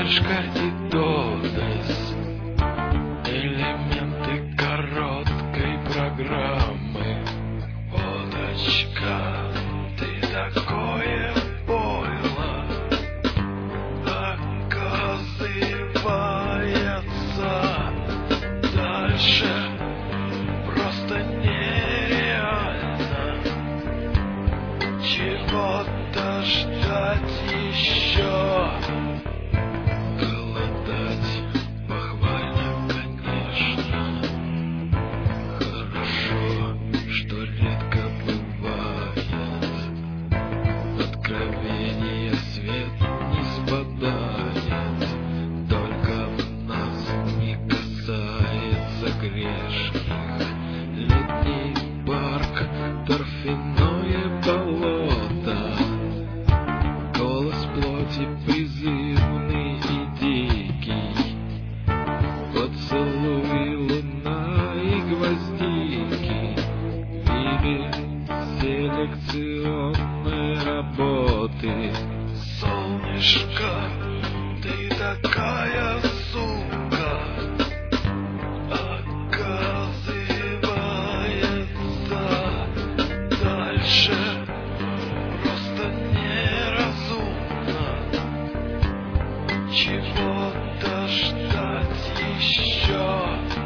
задержка и тонус, элементы короткой программы. Водочка, ты такое пойло, оказывается, дальше просто нереально чего-то ждать еще. Голодать похвально, конечно. Хорошо, что редко бывает. Откровение свет не спадает. Только в нас не касается грешных. Летний парк, торфяное болото, голос плоти призывный и дикий, поцелуй, луна и гвоздики, виды селекционной работы. Солнышко, ты такая сука, оказывается, дальше просто неразумно чего-то ждать еще.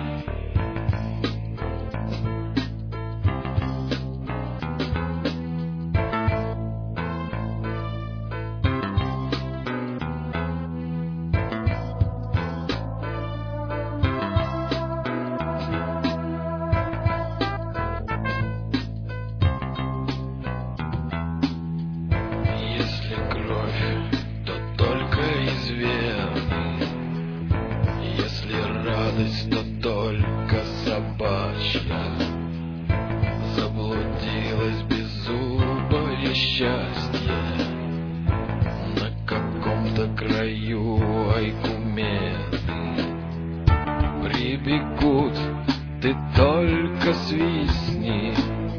Если кровь, то только из вены. Если радость, то только собачья. Заблудилось беззубое счастье на каком-то краю Айкумены. Прибегут, ты только свистни,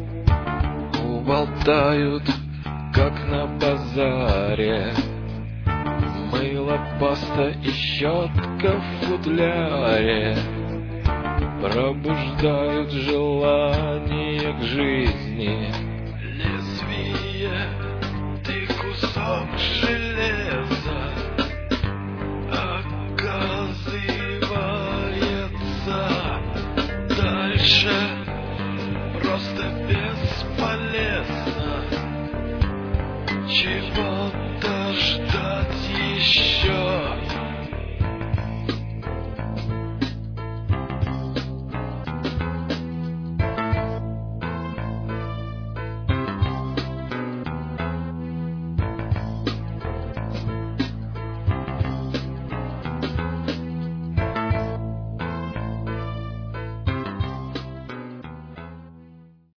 уболтают, как на базаре. Мыло, паста и щетка в футляре пробуждают желание к жизни. Лезвие, ты кусок железа, оказывается, дальше просто бесполезно чего-то ждать еще.